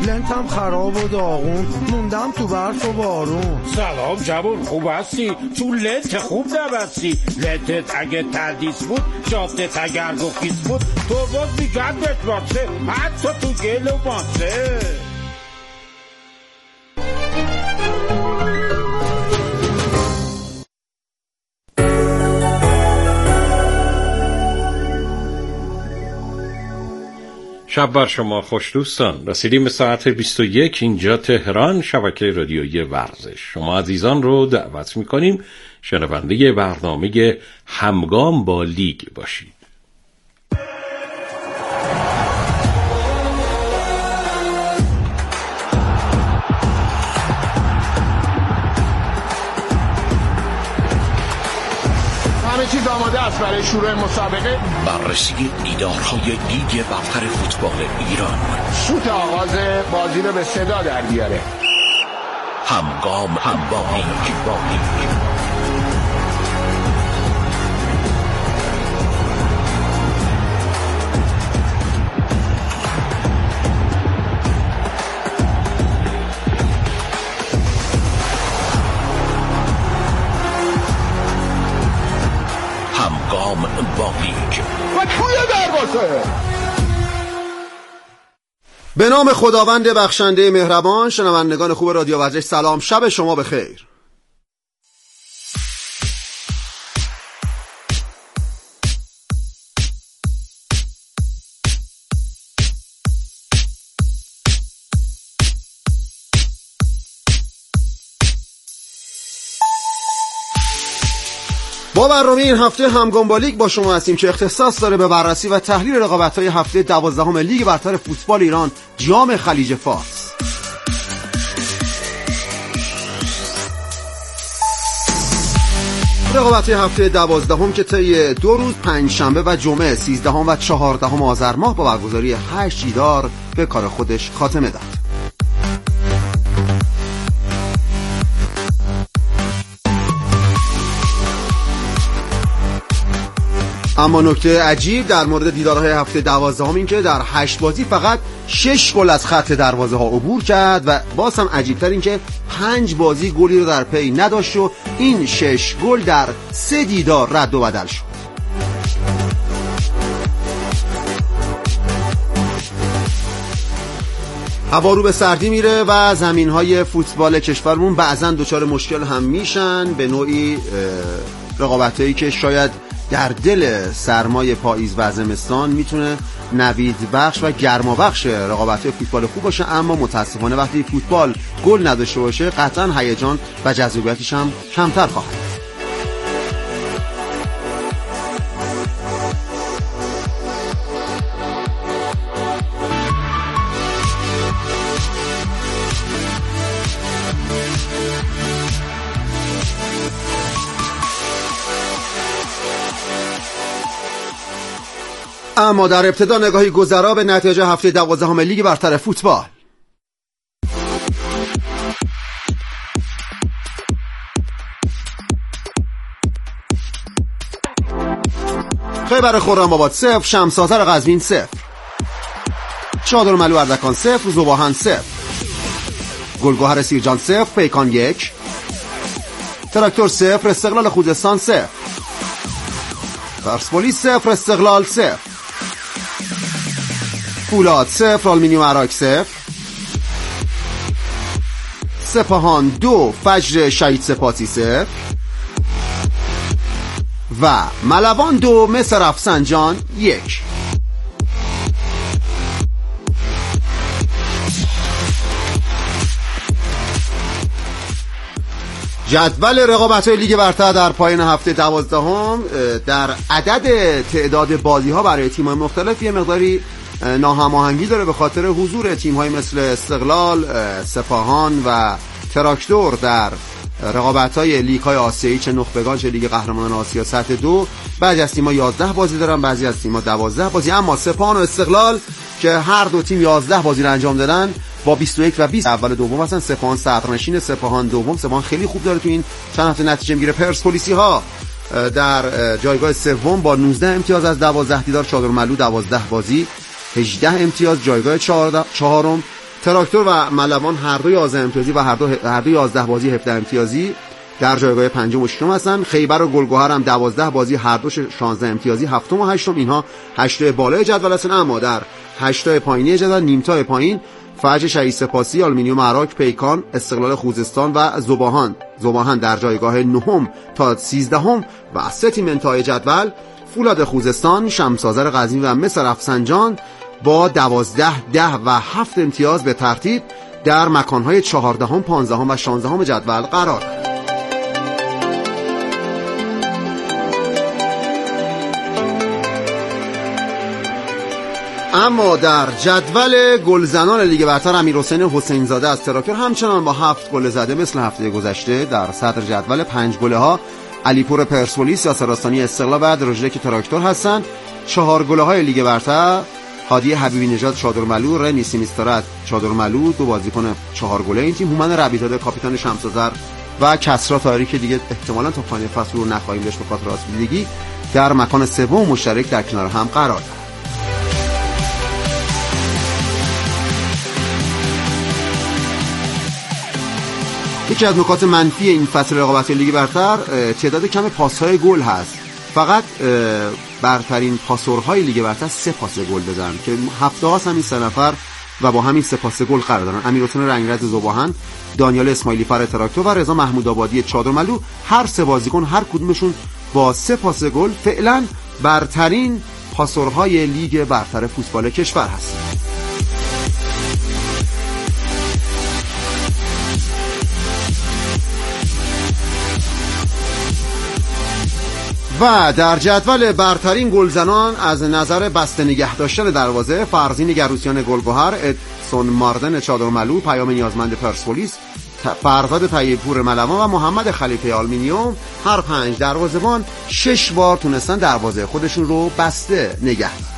لنتم خراب و داغون، موندم تو برف و بارون. سلام جوون، خوب هستی؟ تو لنت خوب نبستی. لنتت اگه تردیس بود، جادت اگر گفیز بود، تو باز میگردت باسه، حتی تو گل و ماسه. شب بر شما خوش دوستان. رسیدیم به ساعت 21 اینجا تهران، شبکه رادیویی ورزش. شما عزیزان رو دعوت میکنیم شنونده برنامه همگام با لیگ باشید. همه چیز آماده است برای شروع مسابقه. بررسی دیدارهای لیگ برتر فوتبال ایران. شوت آغاز بازی رو به صدا در بیاره. همگام با لیگ. با لیگ و توی دروازه. به نام خداوند بخشنده مهربان. شنوندگان خوب رادیو ورزش سلام، شب شما بخیر. با برنامه این هفته همگام با لیگ با شما هستیم که اختصاص داره به بررسی و تحلیل رقابت‌های هفته 12 لیگ برتر فوتبال ایران، جام خلیج فارس. رقابت‌های هفته 12 که طی 2 روز پنجشنبه و جمعه 13 و 14 آذر ماه با برگزاری 8 دیدار به کار خودش خاتمه داد. اما نکته عجیب در مورد دیدارهای هفته 12 این که در 8 بازی فقط 6 گل از خط دروازه ها عبور کرد و باز هم عجیبتر این که 5 بازی گلی رو در پی نداشت و این 6 گل در 3 دیدار رد و بدل شد. هوا رو به سردی میره و زمین‌های فوتبال کشورمون بعضن دچار مشکل هم میشن، به نوعی رقابتایی که شاید در دل سرمای پاییز و زمستان میتونه نوید بخش و گرما بخش رقابت‌های فوتبال خوب باشه، اما متاسفانه وقتی فوتبال گل نداشته باشه قطعاً هیجان و جذابیتش هم کمتر خواهد. اما در ابتدا نگاهی گذرا به نتایج هفته 12 لیگ برتر فوتبال. خیبر خرم‌آباد 0، شمس آذر قزوین 0، چادرملو اردکان 0، ذوباهن 0، گلگهر سیرجان 0، پیکان 1، تراکتور 0، استقلال خوزستان 0، پرسپولیس 0، استقلال 0، فولاد 0، آلومینیوم عراق 0، سپاهان 2، فجر شهید سپاسی 0 و ملوان 2، مصر رفسنجان 1. جدول رقابت‌های لیگ برتر در پایان هفته 12 در عدد تعداد بازی‌ها برای تیم‌های مختلف یه مقداری ناهماهنگی داره به خاطر حضور تیم‌های مثل استقلال، سپاهان و تراکتور در رقابت‌های لیگ‌های آسیایی، چه نخبگان چه لیگ قهرمانان آسیا سطح 2. بعضی از تیم‌ها 11 بازی دارن، بعضی از تیم‌ها 12 بازی. اما سپاهان و استقلال که هر دو تیم 11 بازی رو انجام دادن با 21 و 20 اول دوم هستن. سپاهان صدرنشین، سپاهان دوم. سپاهان خیلی خوب داره تو این چند هفته نتیجه میگیره. پرسپولیسی‌ها در جایگاه سوم با 19 امتیاز از 12 دیدار. چادرملو 12 بازی 18 امتیاز جایگاه چهارم. تراکتور و ملوان هر دو 11 امتیازی و هر دو 11 بازی 17 امتیازی در جایگاه پنجم و ششم هستن. خیبر و گلگهر هم 12 بازی هر دو 16 امتیازی هفتم و هشتم. اینها هشتای بالای جدول هستن. اما در هشتای پایینی جدول نیمتای پایین فجر شهید سپاسی، آلومینیوم عراق، پیکان، استقلال خوزستان و ذوباهن در جایگاه نهم تا 13ام و سه تیم انتهای جدول فولاد خوزستان، شمس‌آذر غزنی و مس رفسنجان با 12 10 و 7 امتیاز به ترتیب در مکانهای 14ام 15ام و 16ام جدول قرار دارند. اما در جدول گلزنان لیگ برتر امیرحسین حسین‌زاده از تراکتور همچنان با 7 گل زده مثل هفته گذشته در صدر جدول. 5 گله ها علیپور پرسپولیس، یاسر آستانی استقلال و دروژلک تراکتور هستند. 4 گله های لیگ برتر هادی حبیبی نژاد چادرملو، رنی سیمیسترات چادرملو، دو بازیکن 4 گله این تیم، هومن ربیع‌زاده کاپیتان شمس‌آذر و کسرا طاهری که دیگه احتمالاً تا پایان فصل رو نخواهیم داشت به خاطر آسیب‌دیدگی در مکان سوم مشترک در کنار هم قرار دارند. یکی از نکات منفی این فصل رقابت لیگ برتر تعداد کم پاس‌های گل هست. فقط برترین پاسورهای لیگ برتر 3 پاس گل بزنن که هفته هاست همین 3 نفر و با همین 3 پاس گل قرار دارن. امیرحسین رنگرز ذوباهن، دانیال اسماعیلی فر تراکتور و رضا محمود آبادی چادرملو، هر 3 بازیکن هر کدومشون با 3 پاس گل فعلا برترین پاسورهای لیگ برتر فوتبال کشور هست. و در جدول برترین گلزنان از نظر بسته نگه داشتن دروازه فرزین گروسیان گلگهر، ادسون ماردن چادرملو، پیام نیازمند پرسپولیس، فرزاد طیب‌پور ملوان و محمد خلیفه آلومینیوم هر 5 دروازه‌بان 6 بار تونستن دروازه خودشون رو بسته نگه دارن.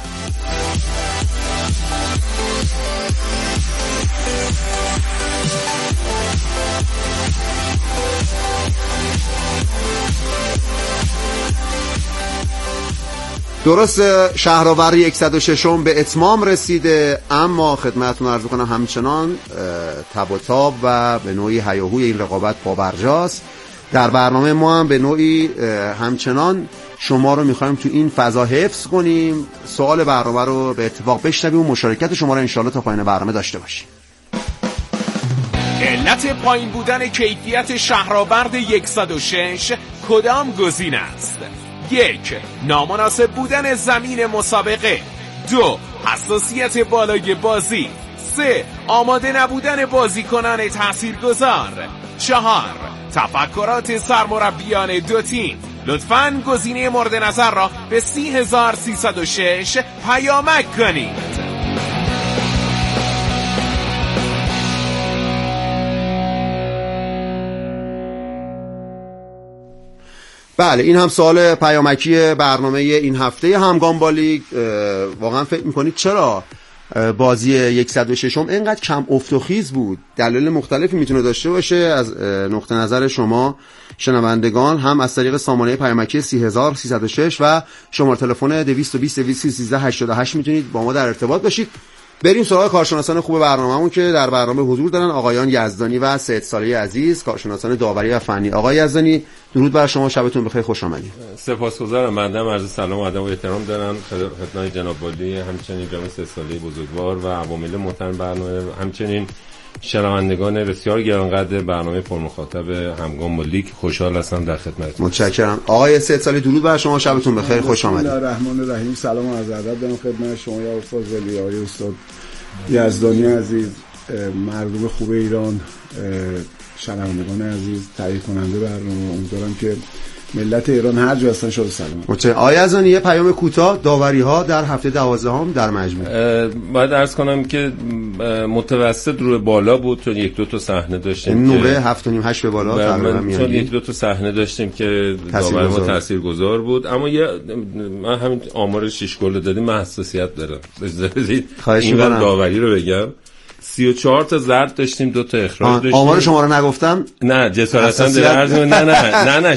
درست شهرآوری 106م به اتمام رسیده، اما خدمتتون عرض کنم همچنان تب و تاب و به نوعی هیاهوی این رقابت پابرجاست. در برنامه ما هم به نوعی همچنان شما رو میخوایم تو این فضا حفظ کنیم. سوال برنامه رو به اتفاق بشنویم و مشارکت شما رو انشالله تا پایان برنامه داشته باشیم. علت پایین بودن کیفیت شهرآورد 106 کدام گزینه است؟ 1. نامناسب بودن زمین مسابقه. 2. حساسیت بالای بازی. 3. آماده نبودن بازیکنان تاثیرگذار. 4. تفکرات سرمربیان دو تیم. لطفاً گزینه مورد نظر را به 30306 پیامک کنید. بله، این هم سوال پیامکی برنامه این هفته همگام با لیگ. واقعا فکر میکنید چرا بازی 106م اینقدر کم افت و خیز بود؟ دلایل مختلفی میتونه داشته باشه. از نقطه نظر شما شنوندگان هم از طریق سامانه پیامکی 30306 و شماره تلفن 220 213 88 میتونید با ما در ارتباط باشید. بریم سراغ کارشناسان خوب برنامه‌مون که در برنامه حضور دارن، آقایان یزدانی و سید صالحی عزیز، کارشناسان داوری و فنی. آقای یزدانی درود بر شما، شبتون بخیر، خوش آمدید. سپاسگزارم. بنده عرض سلام و ادب و احترام دارم خدمت جناب والی، همچنین جناب سید صالحی بزرگوار و عوامل محترم برنامه، همچنین شنوندگان بسیار گرانقدر برنامه پرمخاطب همگام با لیگ. خوشحال هستم در خدمتتون. متشکرم. آقای سید صالحی درود بر شما، شبتون بخیر، خوش آمدید. بسم الله الرحمن الرحیم. سلام و عرض ادب دارم خدمت شما یا استاد ولی، آقای استاد یزدانی عزیز، مردم خوب ایران، شنوندگان عزیز، تهیه کننده برنامه. امیدوارم که ملت ایران هر جا هستن شاد و سلامت. آقای یزدانی یه پیام کوتاه، داوری‌ها در هفته 12ام در مجموع باید عرض کنم که متوسط رو بالا بود، چون 1-2 تا صحنه داشتیم، نوبه 7.5-8 به بالا تقریبا میاد، چون 1-2 تا صحنه داشتیم که داور ما تاثیرگذار بود. اما من همین آمار 6 گل دادیم، من حساسیت دارم. این داوری رو بگم 34 تا زرد داشتیم، 2 تا اخراج داشتیم. آمار شما رو نگفتم، نه جسارتاً در عرض نه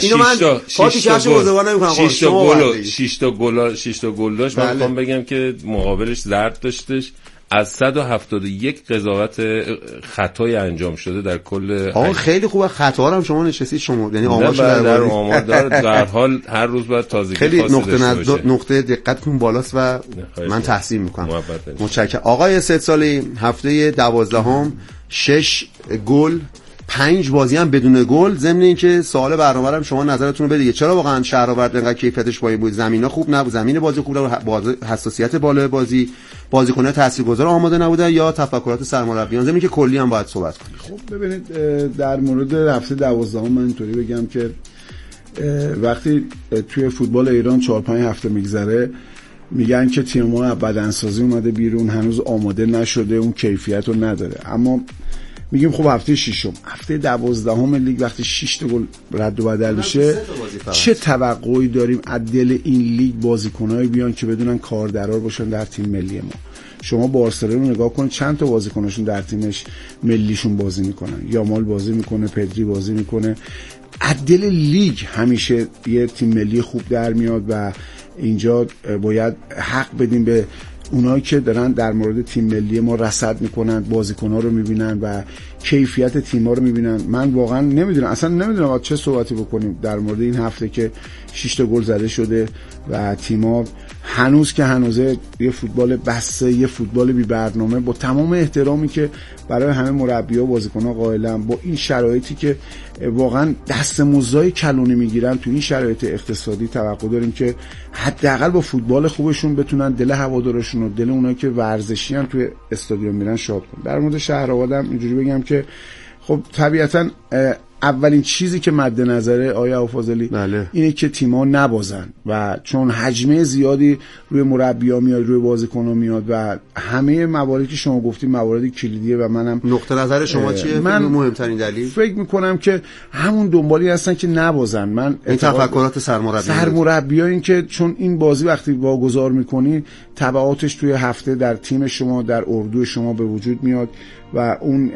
6 تا گل داشت. من میخوام بگم که مقابلش زرد داشتش، از 171 قضاوت خطای انجام شده در کل خیلی خوبه. خطا هم شما نشستید شما، یعنی آمارش در آمار داره. در حال هر روز باید تازگی خیلی نقطه دقتتون بالاست و من تحسین میکنم. متشکرم. آقای 3 سالی هفته 12 6 گل 5 بازی هم بدون گل. ضمن اینکه سوال برنامه‌ام شما نظرتون رو بدید چرا واقعا شهرآورد انقدر کیفیتش پایین بود؟ زمینا خوب نبود، زمین بازی خوب نبود، حساسیت بالای بازی، بازیکن‌ها تاثیرگذار آماده نبودن یا تفکرات سرمربیان؟ ضمن اینکه کلی هم باید صحبت کنیم. خب ببینید در مورد هفته 12 من اینطوری بگم که وقتی توی فوتبال ایران 4-5 هفته میگذره میگن که تیم‌ها بدنسازی اومده بیرون، هنوز آماده نشده، اون کیفیت رو نداره. اما میگیم خب هفته 6 هفته 12 لیگ وقتی 6 تا گل رد و بدل بشه چه توقعی داریم از دل این لیگ بازیکنایی بیان که بدونن کاردرار باشن در تیم ملی ما؟ شما بارسلونا رو نگاه کنید چند تا بازیکناشون در تیمش ملیشون بازی میکنن، یامال بازی میکنه، پدری بازی میکنه. از دل لیگ همیشه یه تیم ملی خوب در میاد و اینجا باید حق بدیم به اونایی که دارن در مورد تیم ملی ما رصد میکنن، بازیکن‌ها رو میبینن و کیفیت تیم‌ها رو میبینن. من واقعا نمیدونم چه صحبتی بکنیم در مورد این هفته که 6 تا گل زده شده و تیم‌ها هنوز که هنوزه یه فوتبال بسته، یه فوتبال بی برنامه، با تمام احترامی که برای همه مربی‌ها و بازیکن‌ها قائلم، با این شرایطی که واقعا دست موزای کلونی میگیرن تو این شرایط اقتصادی، توقع داریم که حداقل با فوتبال خوبشون بتونن دل هوادارشون و دل اونایی که ورزشی ان توی استادیوم میرن شاد کنن. در مورد شهرآبادم اینجوری بگم که خب طبیعتاً اولین چیزی که مد نظره آیا فاضلی اینه که تیم‌ها نبازن و چون حجمه زیادی روی مربی‌ها میاد، روی بازیکن‌ها میاد و همه مواردی که شما گفتید موارد کلیدیه و منم نقطه نظر شما چیه؟ من مهمترین دلیل فکر می‌کنم که همون دنبالی هستن که نبازن. من این تفکرات سرمربی‌ها این که چون این بازی وقتی واگذار می‌کنی تبعاتش توی هفته در تیم شما، در اردو شما به وجود میاد و اون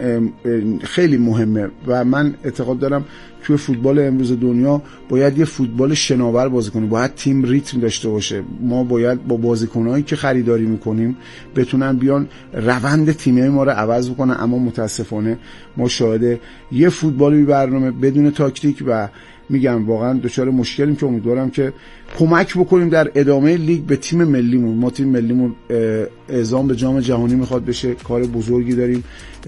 خیلی مهمه و من اعتقاد دارم توی فوتبال امروز دنیا باید یه فوتبال شناور بازی کنیم، باید تیم ریتم داشته باشه. ما باید با بازیکنایی که خریداری میکنیم بتونن بیان روند تیمی ما رو عوض بکنن. اما متاسفانه ما شاهد یه فوتبال بی برنامه بدون تاکتیک و میگم واقعا دچار مشکلیم که امیدوارم که کمک بکنیم در ادامه لیگ به تیم ملیمون. ما تیم ملیمون اعزام به جام جهانی میخواد بشه، کار بزرگی داریم،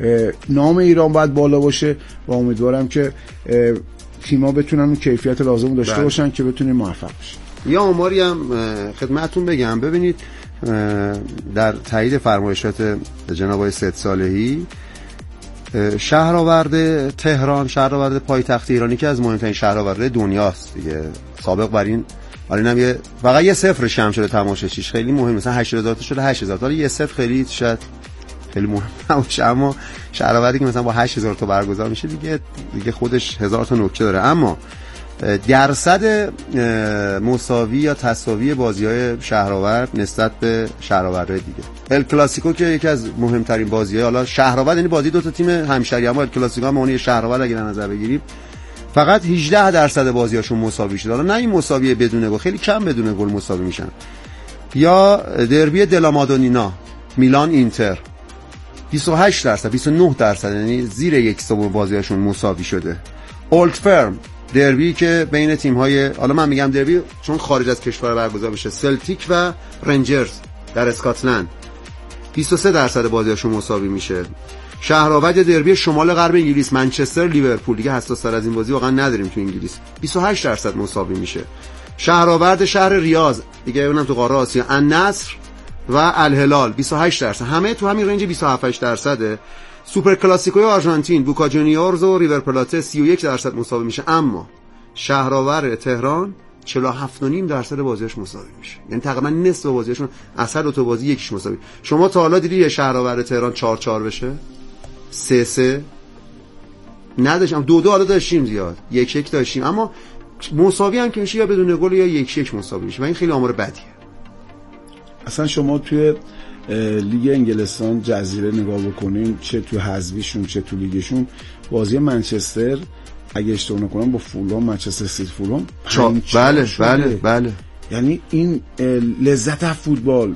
نام ایران باید بالا باشه و امیدوارم که تیم‌ها بتونن اون کیفیت لازم داشته باشن که بتونیم موفق بشیم. یا آماری هم خدمتتون بگم. ببینید در تایید فرمایشات جناب آقای 3 سالهی، شهرآورد تهران، شهرآورد پایتخت ایرانی که از مهمترین شهرآوردهای دنیاست دیگه. سابق بر این حالا فقط یه صفر شم شده تماشاچیش، خیلی مهم، مثلا 80000 تا شده 8000 تا، یه صفر خیلی شاید خیلی مهم نباشه، اما شهرآوردی که مثلا با 8000 تا برگزار میشه دیگه خودش 1000 تا نکته داره. اما درصد مساوی یا تساوی بازی‌های شهرآورد نسبت به شهرآوردهای دیگه، ال کلاسیکو که یکی از مهمترین بازی‌های، حالا شهرآورد یعنی بازی دو تا تیم همشهری، اما ال کلاسیکو هم معنی شهرآورد اگه در نظر بگیریم فقط 18% بازی‌هاشون مساوی شده. حالا نه این مساوی بدون گل، خیلی کم بدون گل مساوی میشن. یا دربی دلا مادونینا میلان اینتر 28%، 29%، یعنی زیر یک سوم بازی‌هاشون مساوی شده. اولد فرم دربی که بین تیم‌های، حالا من میگم دربی چون خارج از کشور برگزار بشه، سلتیک و رنجرز در اسکاتلند 23% بازیاشون مساوی میشه. شهرآورد دربی شمال غرب انگلیس منچستر لیورپول، دیگه حساس‌تر از این بازی واقعا نداریم تو انگلیس، 28% مساوی میشه. شهرآورد شهر ریاض دیگه اونم تو قاره آسیا، النصر و الهلال 28%، همه تو همین رنج 27%. سوپر کلاسیکوی آرژانتین بوکا جونیورز و ریور پلاته 31% مساوی میشه. اما شهرآورد تهران 47.5% بازیاش مساوی میشه، یعنی تقریبا نصف بازیاشون اثر دو تا بازی یکیش مساوی. شما تا حالا دیدی یه شهرآورد تهران 4-4 بشه؟ 3-3 نداشتیم، 2-2 حالا داشتیم، زیاد 1-1 داشتیم، اما مساوی هم که میشه یا بدون گل یا 1-1 مساوی میشه و این خیلی آمار بدیه. اصلا شما توی لیگ انگلستان جزیره نگاه بکنین، چه تو حذفیشون چه تو لیگشون، بازی منچستر اگه اشتباه نکنم با فولهام، منچستر سیتی فولهام، بله. یعنی این لذت فوتبال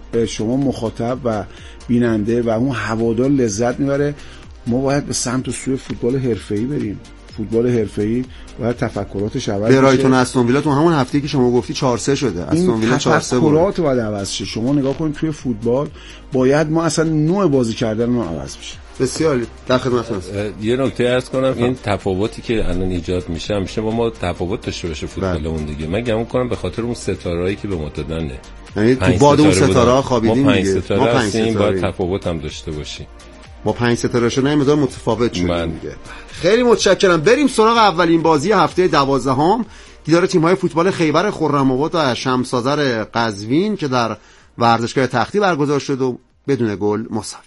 شما مخاطب و بیننده و اون هوادار لذت میبره. ما باید به سمت و سوی فوتبال حرفه‌ای بریم. فوتبال حرفه‌ای باید تفکراتش عوض بشه. برایتون استون ویلا تو همون هفته‌ای که شما گفتی 4-3 شده. استون ویلا 4-3 بود. تفکرات باید عوض شه. شما نگاه کنید توی فوتبال باید ما اصلا نوع بازی کردن ما عوض بشه. بسیار در خدمتتون هستم. یه نکته عرض کنم، این تفاوتی که الان ایجاد میشه با ما تفاوت داشته باشه فوتبالمون دیگه. من گمان کنم به خاطر اون ستارهایی که به ما دادن. یعنی تو باد اون ستاره خوابیدیم دیگه. ما 5 ستاره باید تفاوت هم داشته باشیم. با 5 ستاره شدن مقدار متفاوت شده دیگه. خیلی متشکرم. بریم سراغ اولین بازی هفته 12 دیدار تیم‌های فوتبال خیبر خرم‌آباد و شمس آذر قزوین که در ورزشگاه تختی برگزار شد و بدون گل مساوی.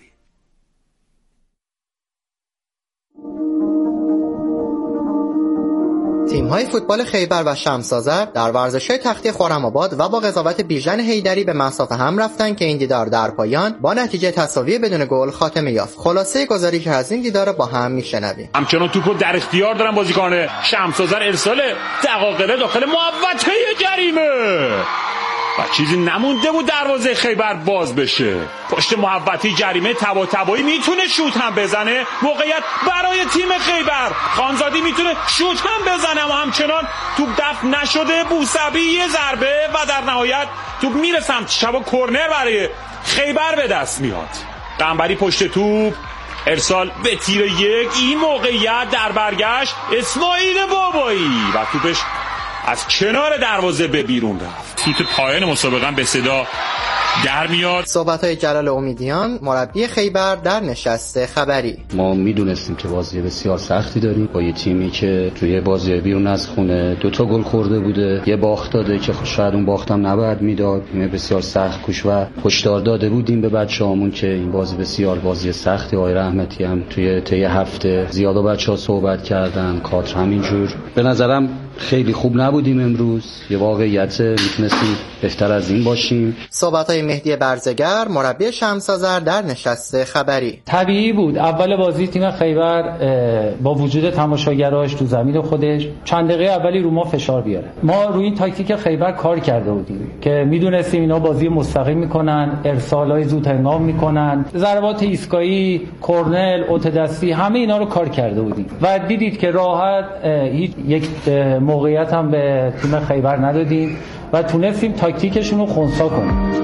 تیم‌های فوتبال خیبر و شمس آذر در ورزشگاه تختی خرم‌آباد و با قضاوت بیژن حیدری به مصاف هم رفتن که این دیدار در پایان با نتیجه تساوی بدون گل خاتمه یافت. خلاصه گزاری که از این دیدار با هم میشنویم. همچنان توپو در اختیار دارن بازیکن شمس آذر، ارسال دقایق داخل محوطه جریمه و چیزی نمونده بود دروازه خیبر باز بشه. پشت محوطه جریمه طباطبایی میتونه شوت هم بزنه. موقعیت برای تیم خیبر، خانزادی میتونه شوت هم بزنه اما همچنان توپ دفع نشده. بوسبی یه ضربه و در نهایت توپ میره سمت چپ و کرنر برای خیبر به دست میاد. قنبری پشت توپ، ارسال به تیر 1. این موقعیت در برگشت اسماعیل بابایی و توپش از کنار دروازه به بیرون رفت. سوت پایان مسابقه به صدا در میاد. صحبت‌های جلال امیدیان مربی خیبر در نشست خبری. ما میدونستیم که بازی بسیار سختی داریم با یه تیمی که توی بازی بیرون از خونه 2 گل خورده بوده، یه باخت داده که شاید اون باختم نباید میداد. تیم بسیار سخت کوش و هشدار داده بودیم به بچه‌هامون که این بازی بسیار بازی سختی. آقای رحمتی هم توی طی هفته زیاد با بچه‌ها صحبت کردن، کادر همینجور. به نظرم خیلی خوب نبودیم امروز. یه واقعیت، میتونستیم بهتر از این باشیم. صحبت‌های مهدی برزگر مربی شمس آذر در نشست خبری. طبیعی بود اول بازی تیم خیبر با وجود تماشاگراش تو زمین خودش چند دقیقه اولی رو ما فشار بیاره. ما روی این تاکتیک خیبر کار کرده بودیم که میدونستیم اینا بازی مستقیم میکنن، ارسالای زود هنگام میکنن، ضربات ایستگاهی، کرنل، اوت دستی، همه اینا رو کار کرده بودیم و دیدید که راحت هیچ یک موقعیت هم به تیم خیبر ندادیم و تونستیم تاکتیکشون رو خنثی کنیم.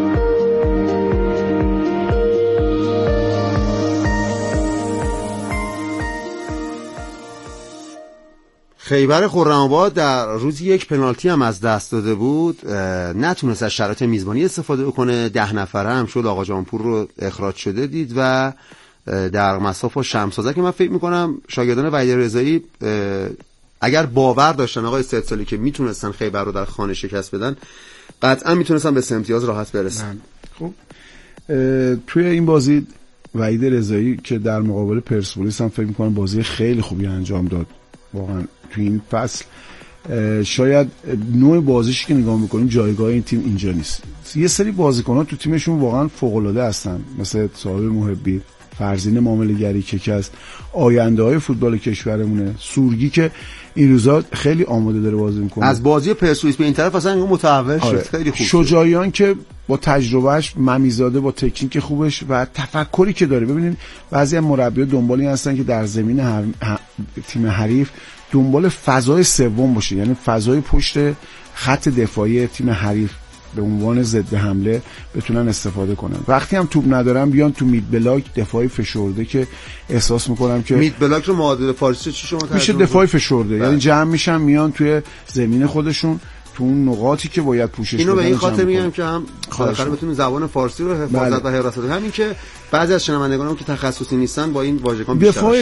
خیبر خرم‌آباد در روزی یک پنالتی هم از دست داده بود، نتونست از شرایط میزبانی استفاده کنه. 10 نفره هم شد آقا جانپور رو اخراج شده دید و در مصاف شمس آذر که من فکر میکنم شاگردان وحید رضایی اگر باور داشتن آقای استدلالی که میتونستن خیبر رو در خانه شکست بدن، قطعا میتونستن به 3 امتیاز راحت برسن. خب توی این بازی وحید رضایی که در مقابل پرسپولیس هم فکر میکنم بازی خیلی خوبی انجام داد. واقعا توی این فصل شاید نوع بازیشی که نگاه میکنیم جایگاه این تیم اینجا نیست. یه سری بازیکن‌ها تو تیمشون واقعا فوق‌العاده هستن، مثل صاحب محبی، فرزین معامله‌گری که از آینده‌های فوتبال کشورمونه، سورگی که این روزا خیلی آماده داره بازی میکنه. از بازی پرسپولیس به این طرف اصلا متحول شد. خیلی خوب. شجاعیان که با تجربهش، ممیزاده با تکنیک خوبش و تفکری که داره. ببینید بعضی از مربی‌ها دنبالی هستن که در زمین تیم حریف دنبال فضای سوم باشه، یعنی فضای پشت خط دفاعی تیم حریف به عنوان ضد حمله بتونن استفاده کنن. وقتی هم توپ ندارن بیان تو مید بلاک دفاعی فشرده که احساس میکنم که مید بلاک رو معادل فارسی چی شما میشه دفاعی فشرده، یعنی جمع میشن میان توی زمین خودشون تو اون نقاطی که باید پوشش بدن. اینو به این خاطر میگم که هم بالاخره بتونیم زبان فارسی رو حفاظت و حراست کنیم، همین که بعضی از شنوندگانم که تخصصی نیستن با این واژگان بیشتر دفاع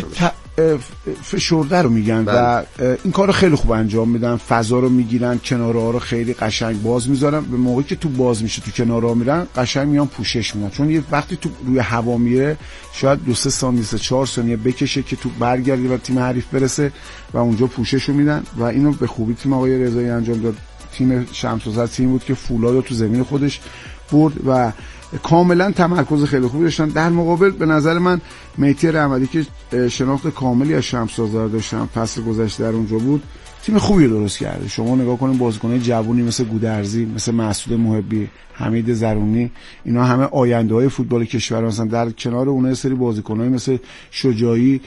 فشرده رو میگن و این کارو خیلی خوب انجام میدن، فضا رو میگیرن، کنارها رو خیلی قشنگ باز میذارن. به موقعی که تو باز میشه تو کنارها میرن قشنگ میان پوشش میدن، چون یه وقتی تو روی هوا میره شاید 2-3 ثانیه 4 ثانیه بکشه که تو برگرده و تیم حریف برسه و اونجا پوشش رو میدن و اینو به خوبی تیم آقای رضایی انجام داد. تیم شمس آذر تیم بود که فولاد رو تو زمین خودش برد و کاملا تمرکز خیلی خوبی داشتن. در مقابل به نظر من مهدی رحمتی که شناخت کاملی از شمس آذر داشتن، فصل گذشته در اونجا بود، تیم خوبی درست کرده. شما نگاه کنید بازیکن‌های جوونی مثل گودرزی، مثل مسعود محبی، حمید زرونی، اینا همه آینده‌های فوتبال کشور هستن. در کنار اونها سری بازیکن‌های مثل شجاعی،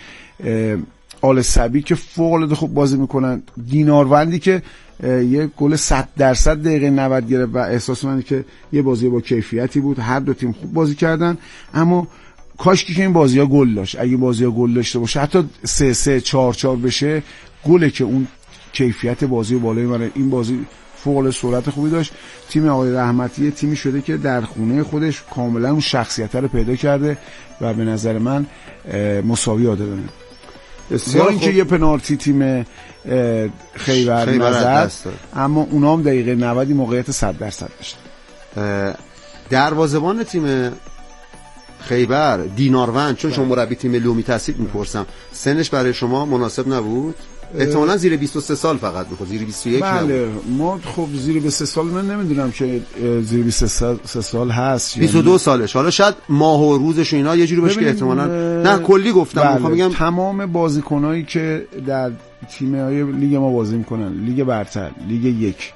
آل صبی که فوق‌العاده خوب بازی میکنن، دیناروندی که یه گل 100% دقیقه 90 گرفت و احساس من که یه بازی با کیفیتی بود. هر دو تیم خوب بازی کردن، اما کاش که این بازی‌ها گل داشت. اگه بازی‌ها گل داشته باشه، حتی 3-3 4-4 بشه، گله که اون کیفیت بازی بالای منه. این بازی فوق سرعت خوبی داشت. تیم آقای رحمتی تیمی شده که در خونه خودش کاملا اون شخصیت رو پیدا کرده و به نظر من مساوی عادلانه. با اینکه یه پنالتی تیم خیبر نزد، اما اونا هم دقیقه 90 موقعیت 100% داشتن. دروازه‌بان تیم خیبر دیناروند، چون شما مربی تیم لومی تحصیل میپرسم، سنش برای شما مناسب نبود؟ احتمالاً زیر 23 سال فقط میخواد، زیر 21 بله نبود. ما خب زیر 23 سال من نمیدونم که زیر 23 سال هست 22 سالش. حالا شاید ماه و روزش و اینا یه جوری باشه که احتمالاً نه کلی گفتم. بله. میخوام بگم تمام بازیکنایی که در تیم‌های لیگ ما بازی میکنن، لیگ برتر، لیگ 1،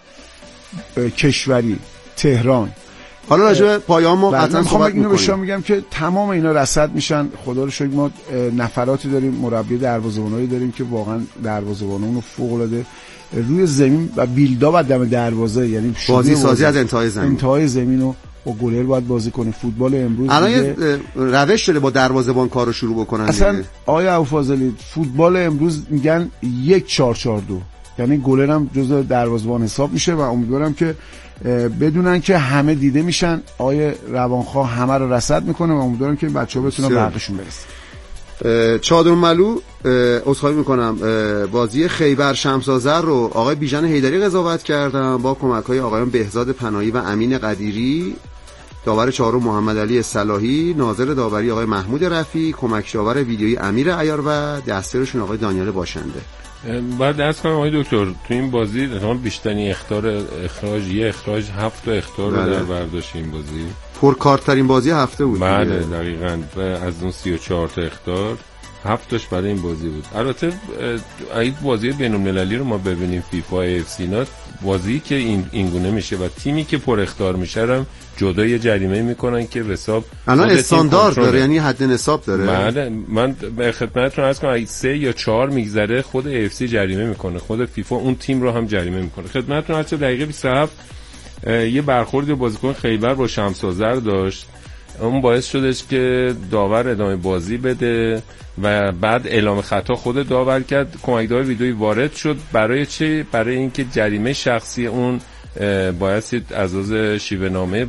کشوری، تهران، حالا راجع به پایامو قطعا صحبت اینو بهشون میگم که تمام اینا رصد میشن. خدا رو شکر ما نفراتی داریم، مربی دروازه‌بانایی داریم که واقعا دروازه‌بانمون فوق‌العاده روی زمین و بیلدا و دم دروازه، یعنی بازی سازی از انتهای زمین رو با گلر باید بازی کنه. فوتبال امروز الان یه روش شده با دروازه‌بان کارو شروع بکنن. اصلا آیا ابوفاضلی فوتبال امروز میگن 1-4-4-2، یعنی گلر هم جزء دروازه‌بان حساب میشه و امیدوارم که بدونن که همه دیده میشن. آیه روانخواه همه رو رصد میکنه و امیدوارم که بچه‌ها بتونن به حقشون برسن. چادرملو عذرخواهی میکنم، بازی خیبر شمس‌آذر رو آقای بیژن حیدری قضاوت کردن با کمک‌های آقایان بهزاد پناهی و امین قدیری، داور چهارم محمد علی صلاحی، ناظر داوری آقای محمود رفیع، کمک داور ویدیویی امیر عیار و دستیارشون آقای دانیال باشنده. بعد درس کنم آقای دکتر، تو این بازی تمام بیشترین اخراج 7 اخطار رو در برداشت این بازی. پرکارترین بازی هفته بود. بله دقیقاً، از اون 34 تا اخطار 7 تاش برای این بازی بود. البته اگه بازی بین‌المللی رو ما ببینیم، فیفا اف سی نات، بازی که این گونه میشه و تیمی که پر اخطار میشه هم جدا یه جریمه میکنن که حساب الان استاندارد داره، یعنی حد نصاب داره. بله من به خدمتتون عرض کنم اگه 3 یا 4 میگذره خود اف سی جریمه میکنه، خود فیفا اون تیم رو هم جریمه میکنه. خدمتتون عرض دقیقه 27 یه برخورد بازیکن خیبر با شمس‌آذر داشت، اون باعث شدش که داور ادامه بازی بده و بعد اعلام خطا خود داور کرد. کمک داور ویدئویی وارد شد. برای چه؟ برای اینکه جریمه شخصی اون باعث از شیوه نامه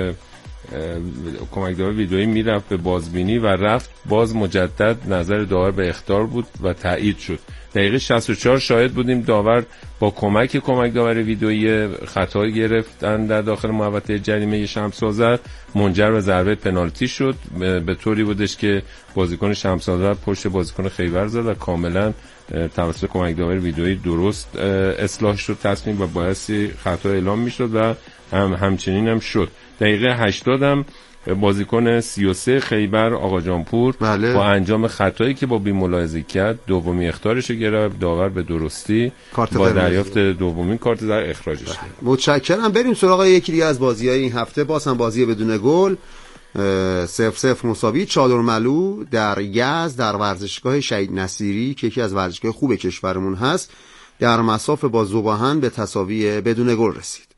کمک داور ویدئویی میرفت به بازبینی و رفت باز مجدد نظر داور به اخطار بود و تایید شد. دقیقه 64 شاهد بودیم داور با کمک داور ویدئویی خطا گرفتن در داخل محوطه جریمه شمس‌آذر، منجر به ضربه پنالتی شد. به طوری بودش که بازیکن شمس‌آذر پشت بازیکن خیبر زد و کاملا توسط کمک داور ویدئویی درست اصلاح شد تصمیم و باعث خطا اعلام میشد و همچنین هم شد. دقیقه 80 هم بازیکن 33 خیبر آقا جانپور با انجام خطایی که با بی‌ملاحظه کرد دومی اخطارش گرفت. داور به درستی با دریافت دومین کارت زرد اخراجش کرد. متشکرم. بریم سراغ یکی دیگه از بازی‌های این هفته. باز هم بازی بدون گل 0-0 مساوی چادرملو در یزد در ورزشگاه شهید نصیری که یکی از ورزشگاه خوب کشورمون هست در مصاف با ذوباهن به تساوی بدون گل رسید.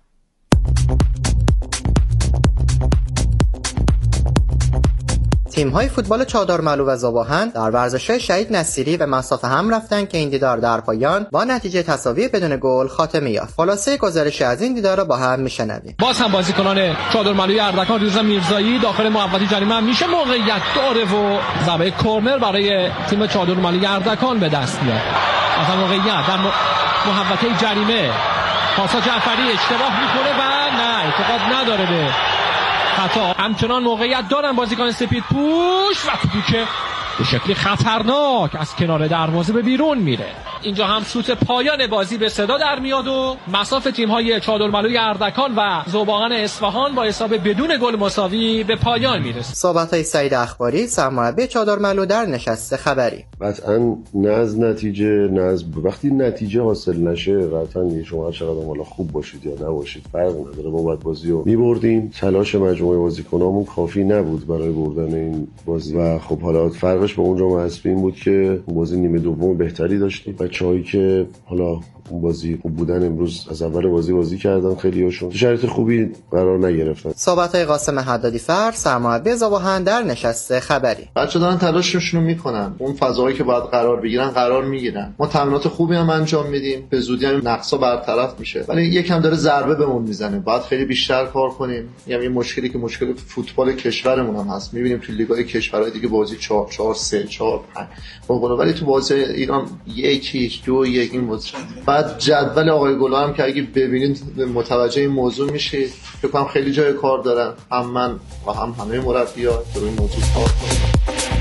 تیم‌های فوتبال چادرملو و ذوباهن در ورزشگاه شهید نصیری به مسافه هم رفتن که این دیدار در پایان با نتیجه تساوی بدون گل خاتمه یافت. خلاصه گزارش از این دیدار را با هم میشنویم. باز هم بازیکنان چادرملوی اردکان رضا میرزایی داخل محوطه جریمه هم میشه موقعیت داره و ضربه کرنر برای تیم چادرملوی اردکان به دست میاد. مثلا موقعیت در محوطه جریمه پاسا جعفری اشتباه میکنه و نه اعتقاد نداره به خطا. همچنان موقعیت دارن بازیکن سپید پوش و توپی که به شکلی خطرناک از کنار دروازه به بیرون میره. اینجا هم سوت پایان بازی به صدا در میاد و مصاف تیم‌های چادرملوی اردکان و ذوباهن اصفهان با حساب بدون گل مساوی به پایان میرسه. صحبت‌های سعید اخباری سرمربی چادرملو در نشست خبری. قطعاً نه از نتیجه، نه از وقتی نتیجه حاصل نشه، قطعاً شما هر چقدر حالا خوب باشید یا نباشید فرق نداره، ما باید بازی رو می‌بردیم. تلاش مجموعه بازیکنامون کافی نبود برای بردن این بازی و خب حالا فرقش با اونجا محسوب این بود که بازی نیمه دوم بهتری داشتیم. بچه‌هایی که حالا اون بازی خوب بودن امروز از اول بازی کردن، خیلی‌هاشون شرایط خوبی قرار نگرفتن. صحبت‌های قاسم حدادی فر سرمربی ذوباهن در نشست خبری. بچه‌ها دارن تلاششون رو میکنن، اون فضایی که باید قرار بگیرن قرار میگیرن. ما تمرینات خوبی هم انجام میدیم، به زودی هم نقصا برطرف میشه، ولی یکم داره ضربه بهمون میزنه، باید خیلی بیشتر کار کنیم. یعنی این مشکلی که مشکل فوتبال کشورمون هم هست، میبینیم تو لیگ‌های کشورهای دیگه بازی 4-4 3-4-5 ولی تو بازی ایران 1-1 2-1 این بازی. بعد جدول آقای گلا هم که اگه ببینید متوجه این موضوع میشید، فکر کنم خیلی جای کار دارن، هم من و هم همه مربی‌ها در این موضوع کار کنن.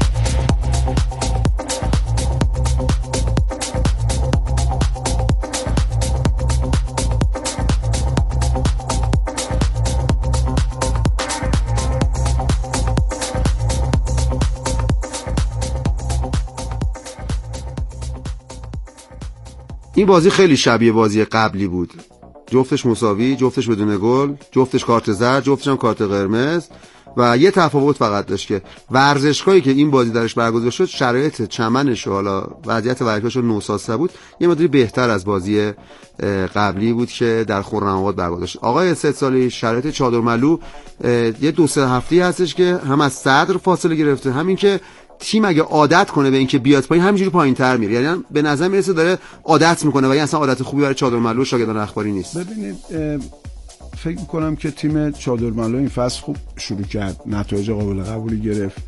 این بازی خیلی شبیه بازی قبلی بود، جفتش مساوی، جفتش بدون گل، جفتش کارت زرد، جفتش هم کارت قرمز و یه تفاوت فقط داشت که ورزشگاهی که این بازی درش برگزار شد شرایط چمنش و حالا وضعیت ورزشگاهش نوسازی بود، یه مقداری بهتر از بازی قبلی بود که در خرم‌آباد برگزار شد. آقای 3 سالی شرایط چادرملو یه 2-3 هفته‌ای هستش که هم از صدر فاصله گرفته، همین که تیم اگه عادت کنه به اینکه بیاد پایین همینجوری پایین‌تر میره، یعنی به نظر میرسه داره عادت میکنه و این اصلا عادت خوبی برای چادرملو و شاگردان اخباری نیست. ببینید فکر میکنم که تیم چادرملو این فصل خوب شروع کرد، نتایج قابل قبولی گرفت،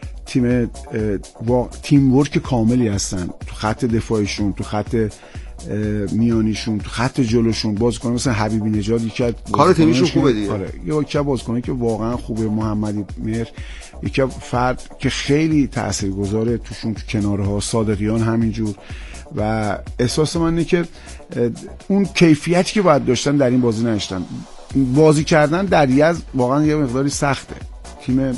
تیم ورک کاملی هستن تو خط دفاعیشون، تو خط میانیشون، تو خط جلوشون. بازیکن مثلا حبیبی نژاد یکی کار تیمشون خوبه دیگه. آره یکی بازیکنی که واقعا خوبه، محمدی مهر یکی فرد که خیلی تاثیرگذاره توشون، تو کنارها صادقیان همینجور. و احساس من اینه که اون کیفیتی که باید داشتن در این بازی نداشتن. بازی کردن در یزد واقعا یه مقداری سخته. تیم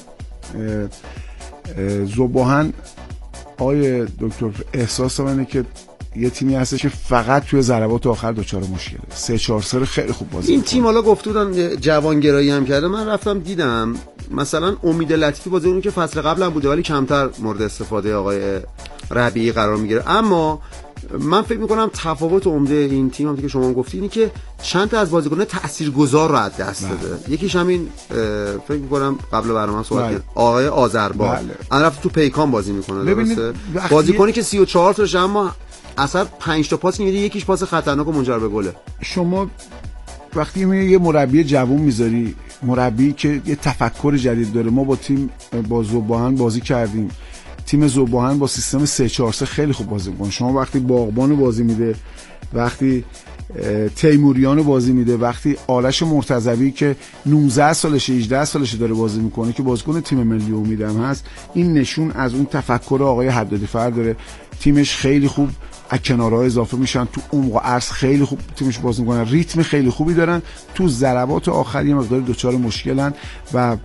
ذوباهن آقای دکتر احساس من اینه که یه تیمی هستش که فقط توی ضربات آخر دچار مشکله. 3-4 خیلی خوب بازی این تیم حالا گفته بودن جوانگرایی هم کرده، من رفتم دیدم مثلا امید لطیفی بازی اون که فصل قبلا بوده ولی کمتر مورد استفاده آقای ربیعی قرار میگیره. اما من فکر میکنم تفاوت عمده این تیم هم که شما گفتید اینه که چند تا از بازیکن‌ها تاثیرگذار رو از دست داده. یکیش همین فکر میکنم قبل برنامه صحبت کردیم آقای آذربایجان رفت تو پیکان بازی میکنه، درسته؟ بازیکنی که 34 تاش اما اصلا 5 تا پاس میده، یکیش پاس خطرناک و منجر به گله. شما وقتی یه مربی جوون میذاری، مربی که یه تفکر جدید داره، ما با تیم با ذوباهن بازی کردیم، تیم ذوباهن با سیستم 3-4-3 خیلی خوب بازی میکنه. شما وقتی باغبان بازی میده، وقتی تیموریان بازی میده، وقتی آرش مرتضوی که 19 سالشه 18 سالشه داره بازی میکنه که بازیکن تیم ملی امیدم هست، این نشون از اون تفکر آقای حدادی فر داره. تیمش خیلی خوب از کنارها اضافه میشن، تو عمق و عرض خیلی خوب تیمش بازی میکنن، ریتم خیلی خوبی دارن، تو ضربات آخری مقدار دوچار مشکلن و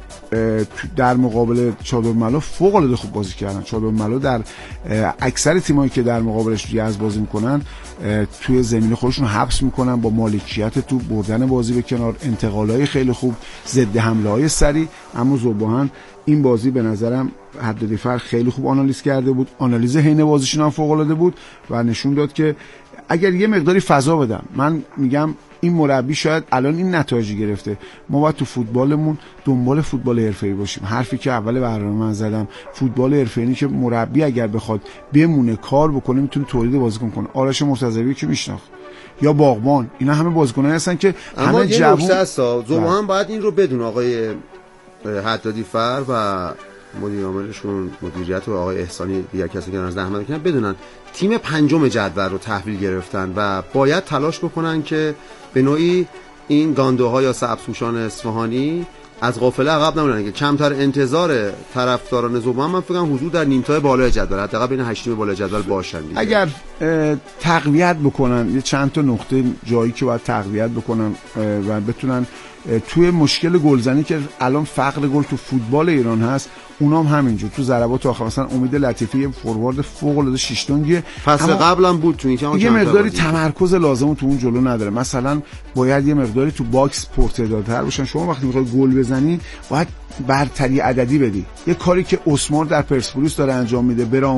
در مقابل چادرملو فوق العاده خوب بازی کردن. چادرملو در اکثر تیمایی که در مقابلش توی از بازی میکنن توی زمین خودشون حبس میکنن، با مالکیت تو بردن بازی به کنار، انتقالای خیلی خوب، ضد حمله‌های سریع. اما ذوباهن این بازی به نظرم حدادی فر خیلی خوب آنالیز کرده بود، آنالیز حین بازیشون هم فوق العاده بود و نشون داد که اگر یه مقداری فضا بدم، من میگم این مربی شاید الان این نتایج گرفته، ما باید تو فوتبالمون دنبال فوتبال حرفه‌ای باشیم. حرفی که اول برنامه من زدم، فوتبال حرفه‌ای که مربی اگر بخواد بمونه کار بکنه میتونه تولید بازیکن کنه. آرش مرتضوی که میشناخت یا باغبان، اینا همه بازیکنایی هستن که همه جوون هستن. ذوباهن باید این رو بدون آقای حدادی فر و مدیر عاملشون مدیریت و آقای احسانی دیگر کسی که از زحمت میکنن بدونن تیم پنجم جدول رو تحویل گرفتن و باید تلاش بکنن که به نوعی این گاندوها یا سبزپوشان اصفهانی از قافله عقب نمونن که کمتر انتظار طرفداران ذوبان من فکر کنم حضور در نیمتای بالای جدول، حداقل بین 8 تیم بالای جدول باشن دیگه. اگر تقویت بکنن یه چند تا نقطه جایی که باید تقویت بکنن و بتونن توی مشکل گلزنی که الان فقر گل تو فوتبال ایران هست، اونام همینجور تو ضربات آخر. مثلا امید لطیفی فوروارد فوق العاده 6 تنگیه، فصل قبلم بود تو این تیم یه مقداری تمرکز لازم تو اون جلو نداره. مثلا باید یه مقداری تو باکس پرتعدادتر باشن. شما وقتی میخوای گل بزنی باید برتری عددی بدی، یه کاری که اسمار در پرسپولیس داره انجام میده،